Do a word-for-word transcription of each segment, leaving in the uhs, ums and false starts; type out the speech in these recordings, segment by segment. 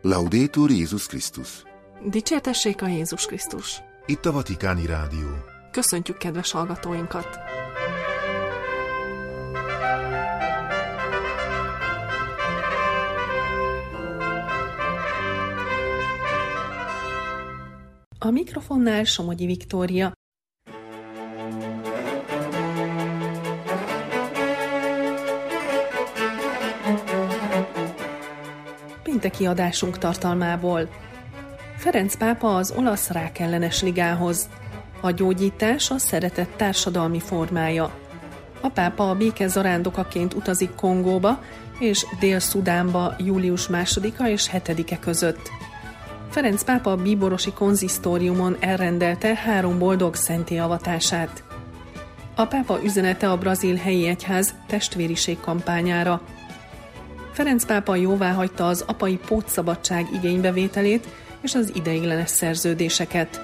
Laudetur Jézus Krisztus! Dicsértessék a Jézus Krisztus! Itt a Vatikáni Rádió. Köszöntjük kedves hallgatóinkat! A mikrofonnál Somogyi Viktória. Pénteki adásunk tartalmából. Ferenc pápa az olasz rákellenes ligához. A gyógyítás a szeretet társadalmi formája. A pápa a béke zarándokaként utazik Kongóba és Dél-Szudánba július másodika és hetedike között. Ferenc pápa a bíborosi konzisztóriumon elrendelte három boldog szenté avatását. A pápa üzenete a brazil helyi egyház testvériség kampányára. Ferenc pápa jóváhagyta az apai pótszabadság igénybevételét és az ideiglenes szerződéseket.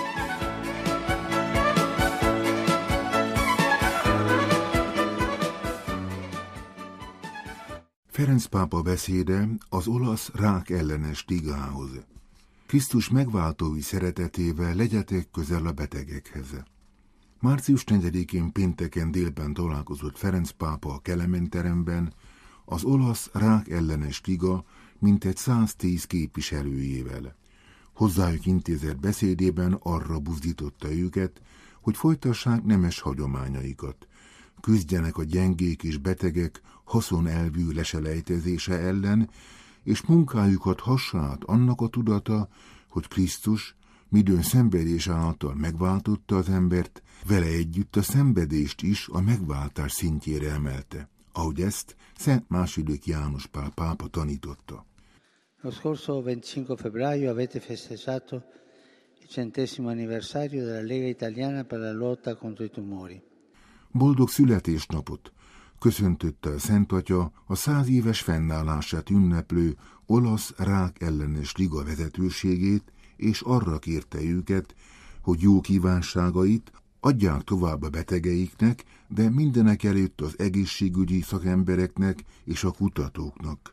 Ferenc pápa beszéde az olasz rák ellenes ligához. Krisztus megváltói szeretetével legyetek közel a betegekhez. március negyedikén pénteken délben találkozott Ferenc pápa a Kelemen teremben az olasz rák ellenes liga mintegy száztíz képviselőjével. Hozzájuk intézett beszédében arra buzdította őket, hogy folytassák nemes hagyományaikat, küzdjenek a gyengék és betegek haszonelvű leselejtezése ellen, és munkájukat hassa át annak a tudata, hogy Krisztus, midőn szenvedés által megváltotta az embert, vele együtt a szenvedést is a megváltás szintjére emelte, ahogy ezt Szent második János Pál pápa tanította. Lo scorso venticinque febbraio avete festeggiato il centesimo anniversario della Lega Italiana per la lotta contro i tumori. Boldog születésnapot köszöntötte a Szent Atya a száz éves fennállását ünneplő olasz rák ellenes liga vezetőségét, és arra kérte őket, hogy jó kívánságait adják tovább a betegeiknek, de mindenek előtt az egészségügyi szakembereknek és a kutatóknak.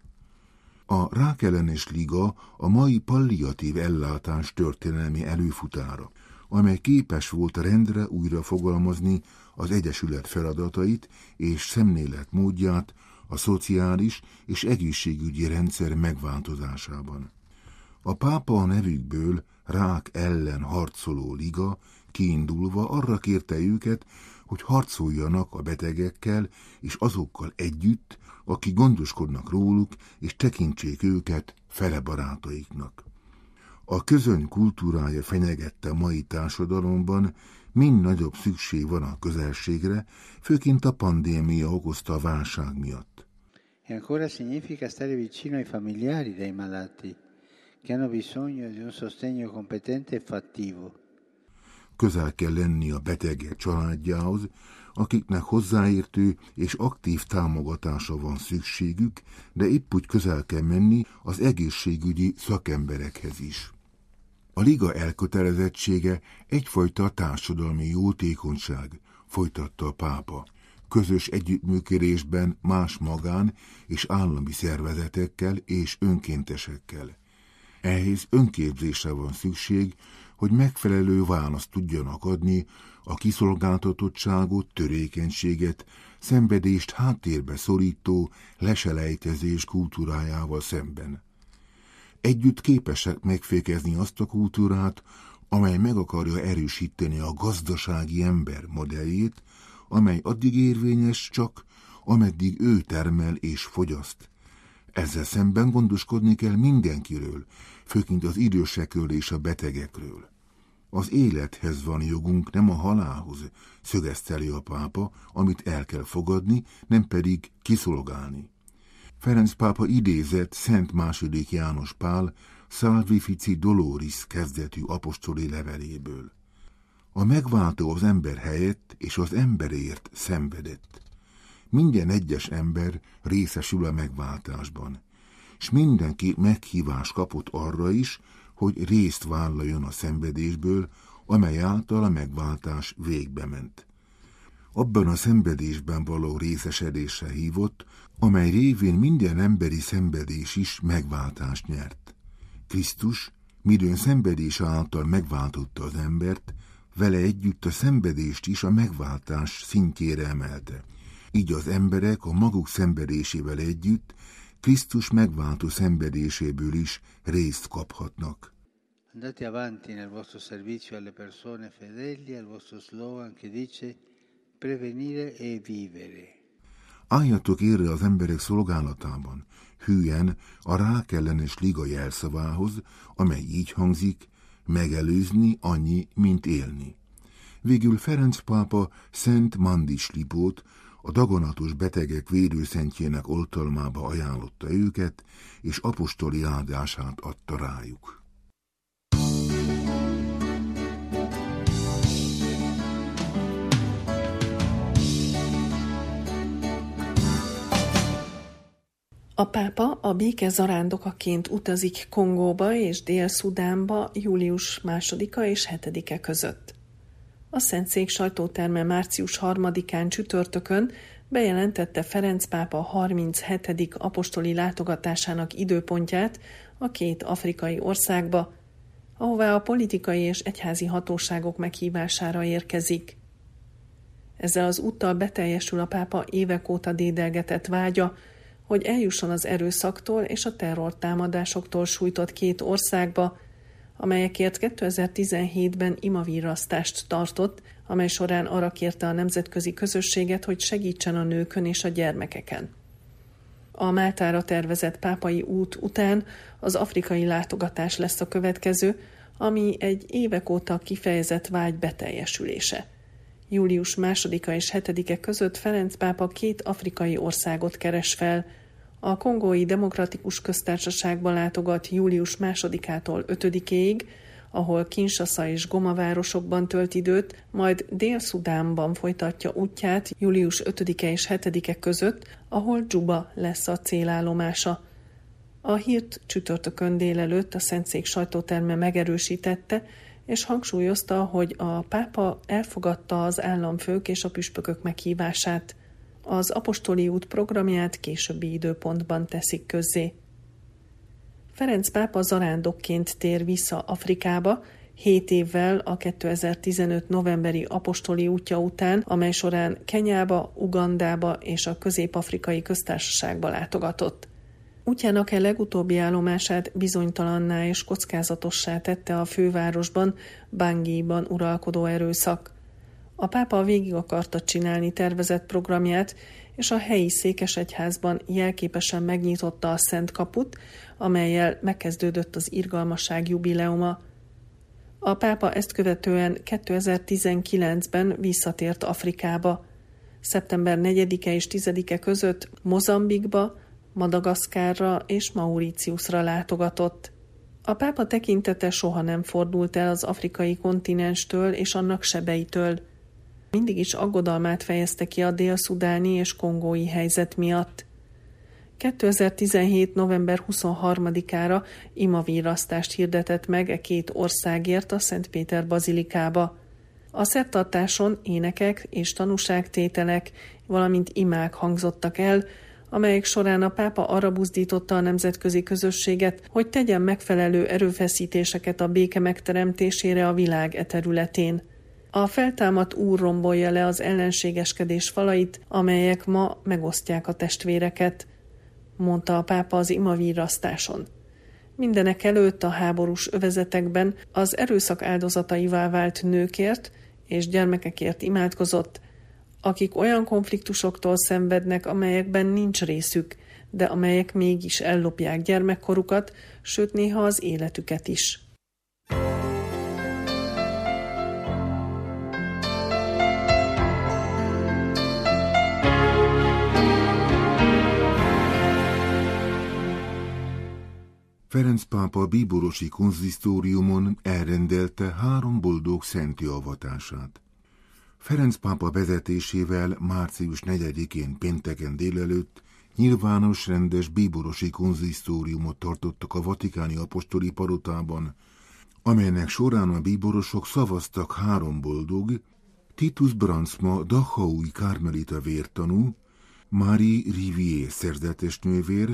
A rákellenes liga a mai palliatív ellátás történelmi előfutára, amely képes volt rendre újra fogalmazni az egyesület feladatait és szemléletmódját a szociális és egészségügyi rendszer megváltozásában. A pápa a nevükből rák ellen harcoló liga kiindulva arra kérte őket, hogy harcoljanak a betegekkel és azokkal együtt, akik gondoskodnak róluk, és tekintsék őket fele barátaiknak. A közöny kultúrája fenyegette a mai társadalomban, mind nagyobb szükség van a közelségre, főként a pandémia okozta a válság miatt. E ancora significa stare vicino ai familiari dei malati, che hanno bisogno di un sostegno competente e fattivo. Közel kell lenni a betegek családjához, akiknek hozzáértő és aktív támogatásra van szükségük, de épp úgy közel kell menni az egészségügyi szakemberekhez is. A liga elkötelezettsége egyfajta társadalmi jótékonyság, folytatta a pápa, közös együttműködésben más magán és állami szervezetekkel és önkéntesekkel. Ehhez önképzésre van szükség, hogy megfelelő választ tudjanak adni a kiszolgáltatottságot, törékenységet, szenvedést háttérbe szorító leselejtezés kultúrájával szemben. Együtt képesek megfékezni azt a kultúrát, amely meg akarja erősíteni a gazdasági ember modelljét, amely addig érvényes csak, ameddig ő termel és fogyaszt. Ezzel szemben gondoskodni kell mindenkiről, főként az idősekről és a betegekről. Az élethez van jogunk, nem a halálhoz, szögezteli a pápa, amit el kell fogadni, nem pedig kiszolgálni. Ferenc pápa idézett Szent második János Pál Salvifici Doloris kezdetű apostoli leveléből. A megváltó az ember helyett és az emberért szenvedett. Minden egyes ember részesül a megváltásban, és mindenki meghívást kapott arra is, hogy részt vállaljon a szenvedésből, amely által a megváltás végbe ment. abban a szenvedésben való részesedésre hívott, amely révén minden emberi szenvedés is megváltást nyert. Krisztus, midőn szenvedés által megváltotta az embert, vele együtt a szenvedést is a megváltás szintjére emelte. Így az emberek a maguk szenvedésével együtt Krisztus megváltó szenvedéséből is részt kaphatnak. Andate avanti nel vostro servizio alle persone fedeli al vostro slogan che dice prevenire e vivere. Álljatok érre az emberek szolgálatában, hűen a rákellenes liga jelszavához, amely így hangzik, megelőzni annyi, mint élni. Végül Ferenc pápa Szent Mandis Lipót, a daganatos betegek védőszentjének oltalmába ajánlotta őket, és apostoli áldását adta rájuk. A pápa a béke zarándokaként utazik Kongóba és Dél-Szudánba július másodika és hetedike között. A Szentszék sajtóterme március harmadikán csütörtökön bejelentette Ferenc pápa harminchetedik apostoli látogatásának időpontját a két afrikai országba, ahová a politikai és egyházi hatóságok meghívására érkezik. Ezzel az úttal beteljesül a pápa évek óta dédelgetett vágya, hogy eljusson az erőszaktól és a terrortámadásoktól sújtott két országba, amelyekért kétezer-tizenhétben imavirrasztást tartott, amely során arra kérte a nemzetközi közösséget, hogy segítsen a nőkön és a gyermekeken. A Máltára tervezett pápai út után az afrikai látogatás lesz a következő, ami egy évek óta kifejezett vágy beteljesülése. Július másodika és hetedike között Ferenc pápa két afrikai országot keres fel. A Kongói Demokratikus Köztársaságba látogat július másodikától ötödikéig, ahol Kinshasa és Goma városokban tölt időt, majd Dél-Szudánban folytatja útját július ötödike és hetedike között, ahol Dzsuba lesz a célállomása. A hírt csütörtökön délelőtt a Szentszék sajtóterme megerősítette, és hangsúlyozta, hogy a pápa elfogadta az államfők és a püspökök meghívását. Az apostoli út programját későbbi időpontban teszik közzé. Ferenc pápa zarándokként tér vissza Afrikába, hét évvel a kétezer-tizenöt novemberi apostoli útja után, amely során Kenyába, Ugandába és a Közép-afrikai Köztársaságba látogatott. Útjának e legutóbbi állomását bizonytalanná és kockázatossá tette a fővárosban, Bangiban uralkodó erőszak. A pápa végig akarta csinálni tervezett programját, és a helyi székesegyházban jelképesen megnyitotta a Szent Kaput, amellyel megkezdődött az irgalmasság jubileuma. A pápa ezt követően kétezer-tizenkilencben visszatért Afrikába. Szeptember negyedike és tizedike között Mozambikba, Madagaszkárra és Mauritiusra látogatott. A pápa tekintete soha nem fordult el az afrikai kontinenstől és annak sebeitől. Mindig is aggodalmát fejezte ki a dél-szudáni és kongói helyzet miatt. kétezer-tizenhét november huszonharmadikára imavirrasztást hirdetett meg e két országért a Szent Péter bazilikába. A szertartáson énekek és tanúságtételek, valamint imák hangzottak el, amelyek során a pápa arra buzdította a nemzetközi közösséget, hogy tegyen megfelelő erőfeszítéseket a béke megteremtésére a világ e területén. A feltámadt úr rombolja le az ellenségeskedés falait, amelyek ma megosztják a testvéreket, mondta a pápa az imavirrasztáson. Mindenek előtt a háborús övezetekben az erőszak áldozataivá vált nőkért és gyermekekért imádkozott, akik olyan konfliktusoktól szenvednek, amelyekben nincs részük, de amelyek mégis ellopják gyermekkorukat, sőt néha az életüket is. Ferenc pápa a bíborosi konzisztóriumon elrendelte három boldog szenti avatását. Ferenc pápa vezetésével március negyedikén pénteken délelőtt nyilvános rendes bíborosi konzisztóriumot tartottak a vatikáni apostoli palotában, amelynek során a bíborosok szavaztak három boldog, Titus Brandsma dachaui kármelita vértanú, Marie Rivier szerzetesnővér,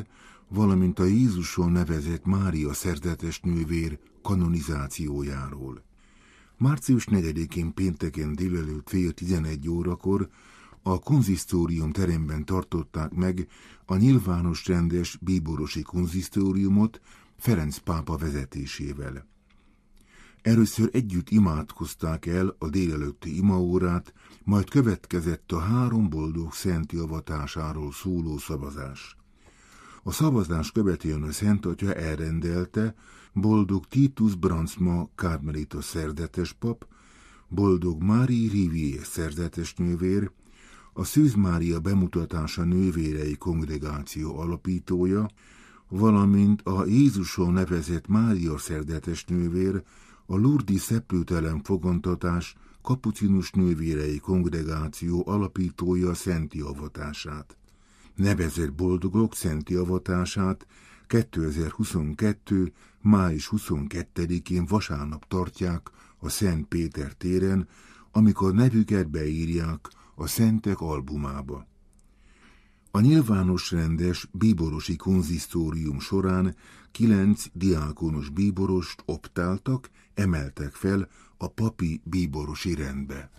valamint a Jézusról nevezett Mária szerzetes nővér kanonizációjáról. március negyedikén pénteken délelőtt fél tizenegy órakor a konzisztórium teremben tartották meg a nyilvános rendes bíborosi konzisztóriumot Ferenc pápa vezetésével. Először együtt imádkozták el a délelőtti imaórát, majd következett a három boldog szent javatásáról szóló szavazás. A szavazás követően a Szent Atya elrendelte boldog Titus Brandsma karmelitos szerzetes pap, boldog Marie Rivière szerzetes nővér, a Szűz Mária bemutatása nővérei kongregáció alapítója, valamint a Jézusról nevezett Mária szerzetes nővér, a Lourdes szeplőtelen fogantatás kapucinus nővérei kongregáció alapítója szenti avatását. Nevezett boldogok szenti avatását kétezer-huszonkettő. május huszonkettedikén vasárnap tartják a Szent Péter téren, amikor nevüket beírják a Szentek albumába. A nyilvános rendes bíborosi konzisztórium során kilenc diákonos bíborost optáltak, emeltek fel a papi bíborosi rendbe.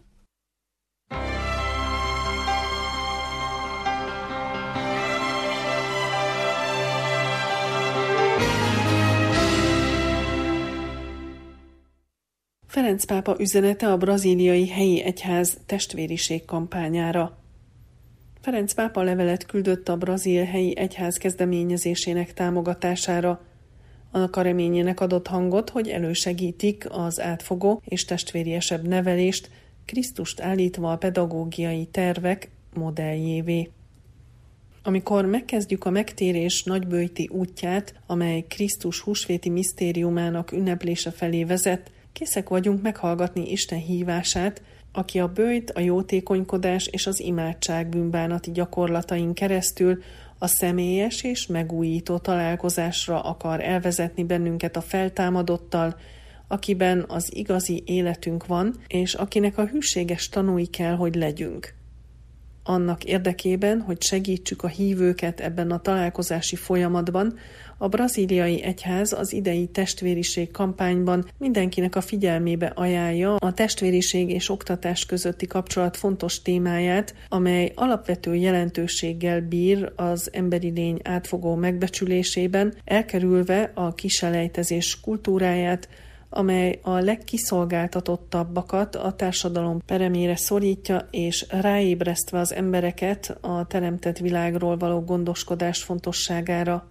Ferenc pápa üzenete a brazíliai helyi egyház testvériség kampányára. Ferenc pápa levelet küldött a brazil helyi egyház kezdeményezésének támogatására. Annak a reményének adott hangot, hogy elősegítik az átfogó és testvériesebb nevelést, Krisztust állítva a pedagógiai tervek modelljévé. Amikor megkezdjük a megtérés nagyböjti útját, amely Krisztus húsvéti misztériumának ünneplése felé vezet, készek vagyunk meghallgatni Isten hívását, aki a böjt, a jótékonykodás és az imádság bűnbánati gyakorlatain keresztül a személyes és megújító találkozásra akar elvezetni bennünket a feltámadottal, akiben az igazi életünk van, és akinek a hűséges tanúi kell, hogy legyünk. Annak érdekében, hogy segítsük a hívőket ebben a találkozási folyamatban, a brazíliai egyház az idei testvériség kampányban mindenkinek a figyelmébe ajánlja a testvériség és oktatás közötti kapcsolat fontos témáját, amely alapvető jelentőséggel bír az emberi lény átfogó megbecsülésében, elkerülve a kiselejtezés kultúráját, amely a legkiszolgáltatottabbakat a társadalom peremére szorítja, és ráébresztve az embereket a teremtett világról való gondoskodás fontosságára.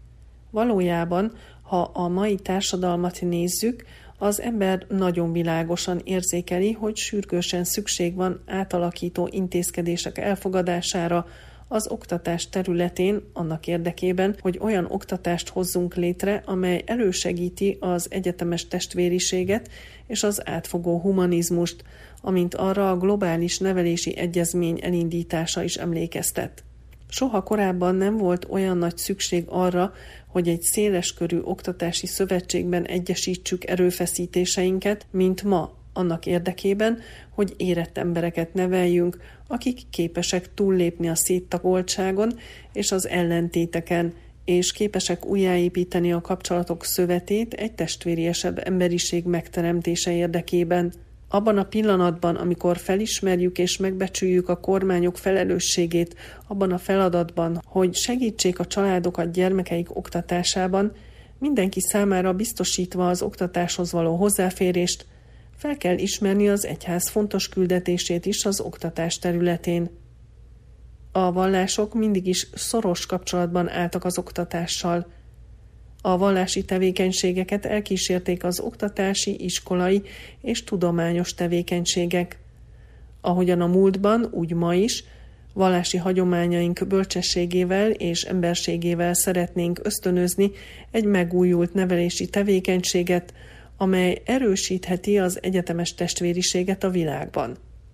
Valójában, ha a mai társadalmat nézzük, az ember nagyon világosan érzékeli, hogy sürgősen szükség van átalakító intézkedések elfogadására az oktatás területén, annak érdekében, hogy olyan oktatást hozzunk létre, amely elősegíti az egyetemes testvériséget és az átfogó humanizmust, amint arra a globális nevelési egyezmény elindítása is emlékeztet. Soha korábban nem volt olyan nagy szükség arra, hogy egy széleskörű oktatási szövetségben egyesítsük erőfeszítéseinket, mint ma, annak érdekében, hogy érett embereket neveljünk, akik képesek túllépni a széttagoltságon és az ellentéteken, és képesek újjáépíteni a kapcsolatok szövetét egy testvériesebb emberiség megteremtése érdekében. Abban a pillanatban, amikor felismerjük és megbecsüljük a kormányok felelősségét abban a feladatban, hogy segítsék a családokat gyermekeik oktatásában, mindenki számára biztosítva az oktatáshoz való hozzáférést, fel kell ismerni az egyház fontos küldetését is az oktatás területén. A vallások mindig is szoros kapcsolatban álltak az oktatással. A vallási tevékenységeket elkísérték az oktatási, iskolai és tudományos tevékenységek. Ahogyan a múltban, úgy ma is, vallási hagyományaink bölcsességével és emberségével szeretnénk ösztönözni egy megújult nevelési tevékenységet, amely erősítheti az egyetemes testvériséget a világban.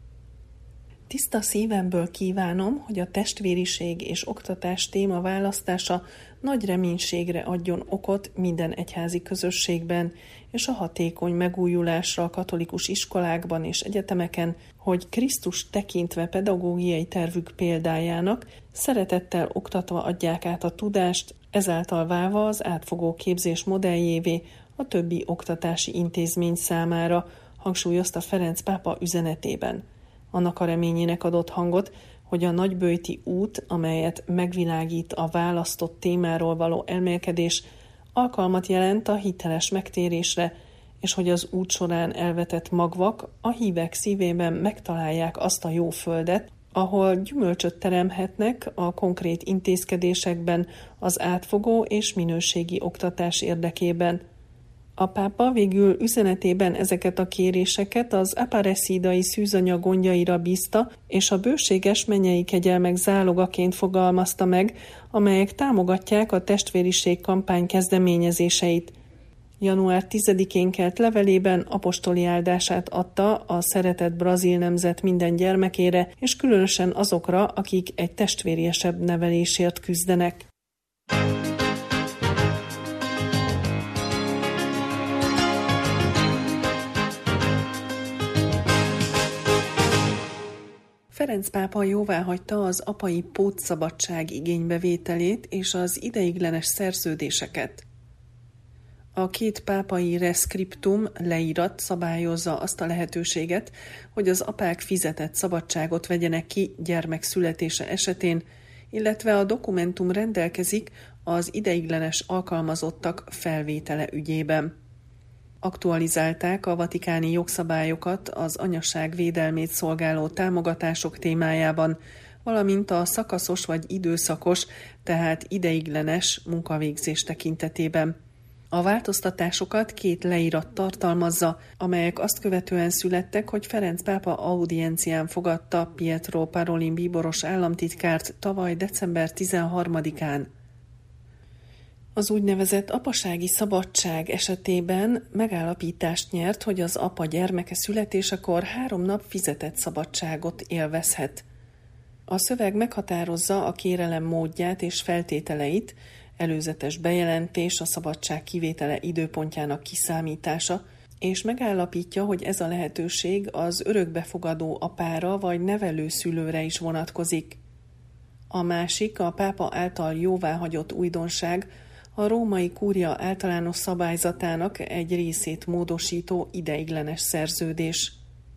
Tiszta szívemből kívánom, hogy a testvériség és oktatás téma választása nagy reménységre adjon okot minden egyházi közösségben, és a hatékony megújulásra a katolikus iskolákban és egyetemeken, hogy Krisztus tekintve pedagógiai tervük példájának szeretettel oktatva adják át a tudást, ezáltal válva az átfogó képzés modelljévé a többi oktatási intézmény számára, hangsúlyozta Ferenc pápa üzenetében. Annak a reményének adott hangot, hogy a nagyböjti út, amelyet megvilágít a választott témáról való elmélkedés, alkalmat jelent a hiteles megtérésre, és hogy az út során elvetett magvak a hívek szívében megtalálják azt a jó földet, ahol gyümölcsöt teremhetnek a konkrét intézkedésekben az átfogó és minőségi oktatás érdekében. A pápa végül üzenetében ezeket a kéréseket az Aparecidai szűzanya gondjaira bízta, és a bőséges mennyei kegyelmek zálogaként fogalmazta meg, amelyek támogatják a testvériség kampány kezdeményezéseit. január tizedikén kelt levelében apostoli áldását adta a szeretett brazil nemzet minden gyermekére, és különösen azokra, akik egy testvériesebb nevelésért küzdenek. Ferenc pápa jóváhagyta az apai pótszabadság igénybevételét és az ideiglenes szerződéseket. A két pápai rescriptum leírat szabályozza azt a lehetőséget, hogy az apák fizetett szabadságot vegyenek ki gyermek születése esetén, illetve a dokumentum rendelkezik az ideiglenes alkalmazottak felvétele ügyében. Aktualizálták a vatikáni jogszabályokat az anyaság védelmét szolgáló támogatások témájában, valamint a szakaszos vagy időszakos, tehát ideiglenes munkavégzés tekintetében. A változtatásokat két leírat tartalmazza, amelyek azt követően születtek, hogy Ferenc pápa audiencián fogadta Pietro Parolin bíboros államtitkárt tavaly december tizenharmadikán. Az úgynevezett apasági szabadság esetében megállapítást nyert, hogy az apa gyermeke születésekor három nap fizetett szabadságot élvezhet. A szöveg meghatározza a kérelem módját és feltételeit, előzetes bejelentés, a szabadság kivétele időpontjának kiszámítása, és megállapítja, hogy ez a lehetőség az örökbefogadó apára vagy nevelőszülőre is vonatkozik. A másik, a pápa által jóváhagyott újdonság, a római kúria általános szabályzatának egy részét módosító ideiglenes szerződés.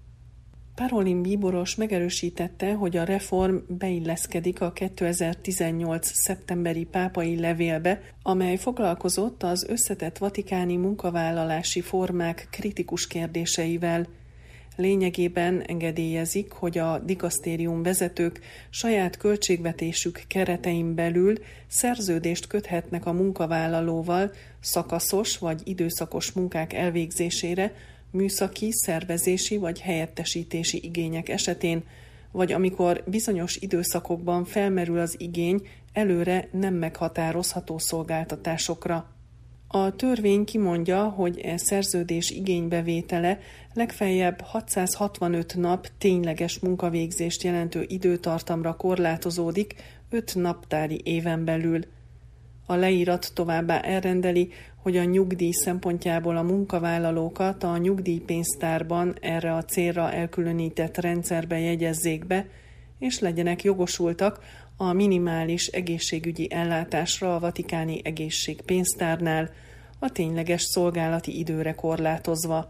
Parolin bíboros megerősítette, hogy a reform beilleszkedik a kétezer-tizennyolc. szeptemberi pápai levélbe, amely foglalkozott az összetett vatikáni munkavállalási formák kritikus kérdéseivel. Lényegében engedélyezik, hogy a dikasztérium vezetők saját költségvetésük keretein belül szerződést köthetnek a munkavállalóval szakaszos vagy időszakos munkák elvégzésére, műszaki, szervezési vagy helyettesítési igények esetén, vagy amikor bizonyos időszakokban felmerül az igény előre nem meghatározható szolgáltatásokra. A törvény kimondja, hogy e szerződés igénybevétele legfeljebb hatszázhatvanöt nap tényleges munkavégzést jelentő időtartamra korlátozódik öt naptári éven belül. A leírat továbbá elrendeli, hogy a nyugdíj szempontjából a munkavállalókat a nyugdíjpénztárban erre a célra elkülönített rendszerbe jegyezzék be, és legyenek jogosultak a minimális egészségügyi ellátásra a vatikáni egészségpénztárnál, a tényleges szolgálati időre korlátozva.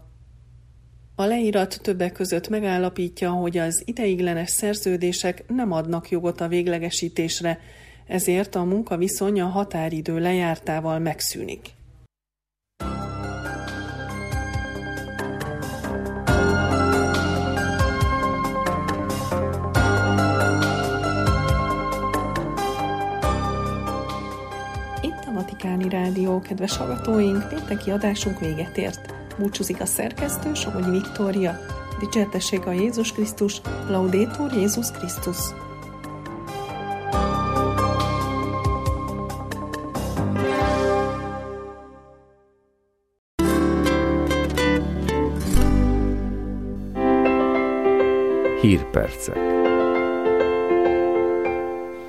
A leírat többek között megállapítja, hogy az ideiglenes szerződések nem adnak jogot a véglegesítésre, ezért a munkaviszony a határidő lejártával megszűnik. Itt a Vatikáni Rádió, kedves hallgatóink, pénteki adásunk véget ért. Búcsúzik a szerkesztő, Somonyi Viktória. Dicsértessék a Jézus Krisztus, Laudetur Jézus Krisztus. Hírpercek.